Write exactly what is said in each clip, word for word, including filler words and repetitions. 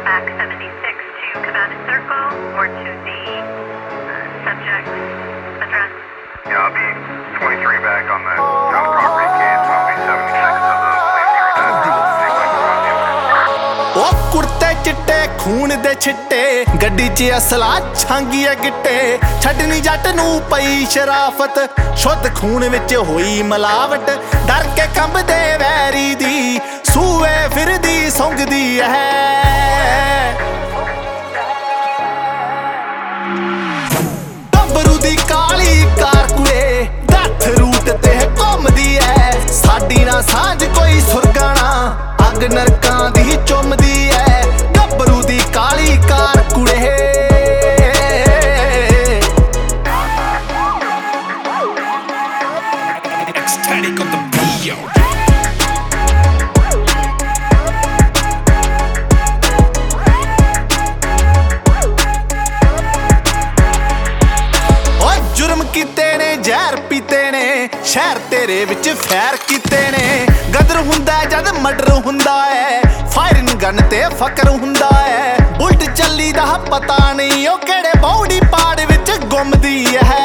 back seventy-six to Cabana Circle or to the uh, subject's address? Yeah, I'll be twenty-three back on the town property case. I'll be seventy-six of the ਉਹ ਕੁੜਤੇ ਚਿੱਟੇ ਖੂਨ ਦੇ ਛਿੱਟੇ ਗੱਡੀ 'ਚ ਅਸਲਾ ਛਾਂਗੀਆਂ ਗਿੱਟੇ ਛੱਡਣੀ ਜੱਟ ਨੂੰ ਪਈ ਸ਼ਰਾਫਤ ਸ਼ੁੱਧ ਖੂਨ ਵਿੱਚ ਹੋਈ ਮਿਲਾਵਟ ਡਰ ਕੇ ਕੰਬਦੇ ਵੈਰੀ ਦੀ ਸੂਏ ਫਿਰਦੀ ਸੁੰਘਦੀ ਹੈ ਗੱਭਰੂ ਦੀ ਕਾਲੀ ਕਾਰ ਕੁੜੇ ਦੱਥ ਰੂਟ ਤੇ ਘੁੰਮਦੀ ਐ ਸਾਡੀ ਨਾ ਸਾਂਝ ਕੋਈ ਸੁਰਗਾਣਾ ਅੱਗ ਨਰਕਾਂ ਦੀ ਚੁੰਮਦੀ ਐ ਗੱਭਰੂ ਦੀ ਕਾਲੀ ਕਾਰ ਕੁੜੇ Ecstatic on the beat, yo. ਓਏ ਜੁਰਮ ਕੀਤੇ ਨੇ ਜ਼ਹਿਰ ਪੀਤੇ ਨੇ ਸ਼ਹਿਰ ਤੇਰੇ ਵਿੱਚ ਫੈਰ ਕੀਤੇ ਨੇ ਗਦਰ ਹੁੰਦਾ ਜਦ ਮਰਡਰ ਹੁੰਦਾ ਐ ਫਾਇਰਿੰਗ ਗਨ ਤੇ ਫਕਰ ਹੁੰਦਾ ਐ ਉਲਟ ਚੱਲੀ ਦਾ ਪਤਾ ਨਹੀਂ ਉਹ ਕਿਹੜੇ ਬੌੜੀ ਪਾੜ ਵਿੱਚ ਗੁੰਮਦੀ ਹੈ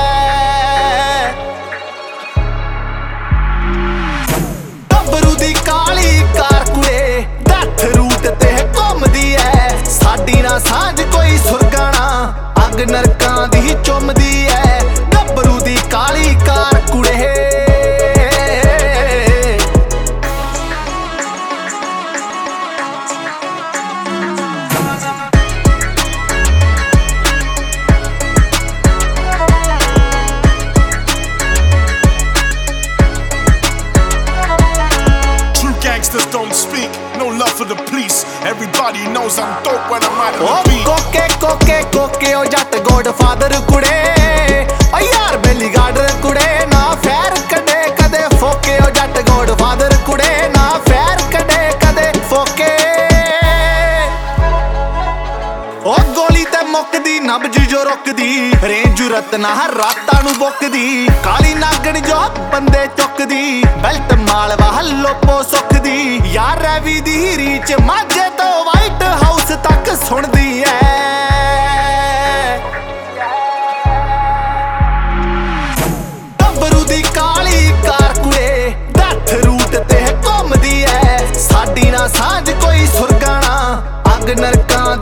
ਗੱਭਰੂ ਦੀ ਕਾਲੀ ਕਾਰ ਕੁੜੇ ਦੱਥ ਰੂਟ ਤੇ ਘੁੰਮਦੀ ਐ ਸਾਡੀ ਨਾ ਸਾਂਝ ਕੋਈ ਸੁਰਗਾਣਾ ਅੱਗ ਨਰਕਾਂ ਦੀ ਚੁੰਮਦੀ ਐ ਗੱਭਰੂ ਦੀ ਕਾਲੀ ਕਾਰ ਕੁੜੇ Gangsters don't speak, no love for the police. Everybody knows I'm dope when I'm out of O the beat. ਕੋਕੇ ਕੋਕੇ ਕੋਕੇ ਓ ਜੱਟ ਗੋਡ ਫਾਦਰ ਕੁੜੇ ਓ ਯਾਰ ਬੇਲੀ ਗਾਰਡਰ ਕੁੜੇ ਨਾ ਫੈਰ ਕੱਢੇ ਕਦੇ ਫੋਕੇ ਓ ਜੱਟ ਗੋਡ ਫਾਦਰ ਕੁੜੇ ਨਾ ਫੈਰ ਕੱਢੇ ਕਦੇ ਫੋਕੇ ਓ ਗੋਲੀ ਤੇ ਮੁੱਕਦੀ ਨਬਜ ਜੋ ਰੁਕਦੀ ਰੇਂਜ ਜੁਰਤ ਨਾ ਰਾਤਾਂ ਨੂੰ ਬੁੱਕਦੀ ਕਾਲੀ ਨਾਗਣ ਜੋ ਬੰਦੇ ਚੁੱਕਦੀ ਬੈਲਟ ਮਾਲਵਾ ਲੋਪੋ ਸੁੱਖਦੀ ਯਾਰ ਰਵੀ ਦੀ ਰੀਚ ਮਾਝੇ ਤੋਂ ਵਾਈਟ ਹਾਊਸ ਤੱਕ ਸੁਣਦੀ ਐ ਗੱਭਰੂ ਦੀ ਕਾਲੀ ਕਾਰ ਕੁੜੇ ਦੱਥ ਰੂਟ ਤੇ ਘੁੰਮਦੀ ਐ ਸਾਡੀ ਨਾ ਸਾਂਝ ਕੋਈ ਸੁਰਗਾਣਾ ਅੱਗ ਨਰਕਾਂ